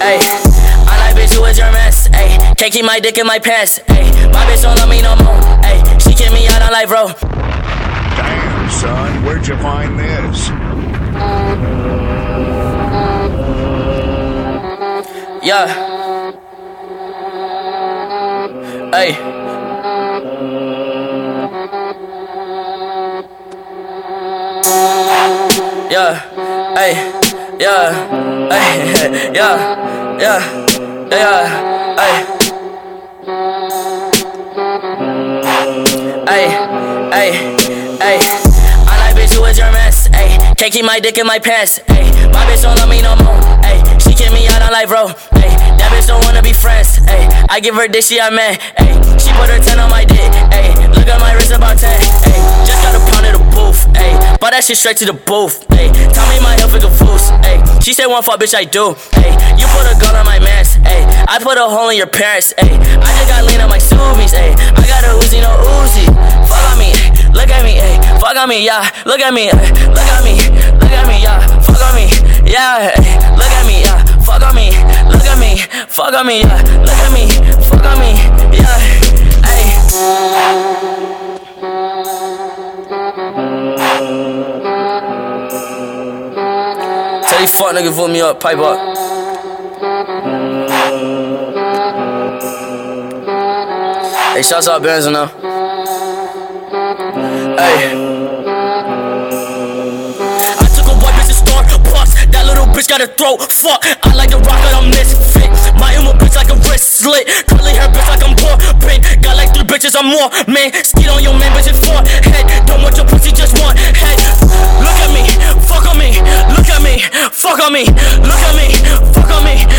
Ayy, I like bitch, who is your mess? Ayy, can't keep my dick in my pants. Ayy, my bitch don't love me no more. Ayy, she kick me out on life, bro. Damn, son, where'd you find this? Yeah. Ayy. Yeah. Ayy. Yeah. Ayy. Yeah. Yeah. Yeah. Ayy. Ayy. Ayy. Ayy. I like bitch, who is your mess? Ayy, can't keep my dick in my pants. Ayy, my bitch don't love me no more. Ayy, she kick me out on life, bro. Ayy, that bitch don't wanna be friends. Ayy, I give her dick, she a man. Ayy, she put her 10 on my dick. Ayy, look at my wrist about 10. Ayy, just got a pound of the booth. Ayy, bought that shit straight to the booth. Ayy, tell me my health is a fool. Ayy, she said one fuck, bitch, I do. Ayy, you put a gun on my mans. Ayy, I put a hole in your parents. Ayy, I just got lean on my Subies. Ayy, I got a Uzi, no Uzi. Fuck on me, look at me, ayy. Fuck on me, yeah. Look at me, look at me, look at me, yeah. Fuck on me, yeah. Look at me, yeah. Fuck on me, look at me, fuck on me, yeah. Look at me, fuck on me, yeah. Ayy. Tell these fuck niggas vote me up, pipe up. Hey, shouts out Benz now. Hey. I took a white bitch to Starbucks. That little bitch got a throat. Fuck, I like the rocket, I'm misfit. My emo bitch like a wrist slit. Curly hair bitch like I'm Corbin. Got like 3 bitches, I'm more. Man, skeet on your man, bitch, it's forehead. Don't want your pussy, just one head. Look at me, fuck on me. Look at me, fuck on me. Look at me, fuck on me.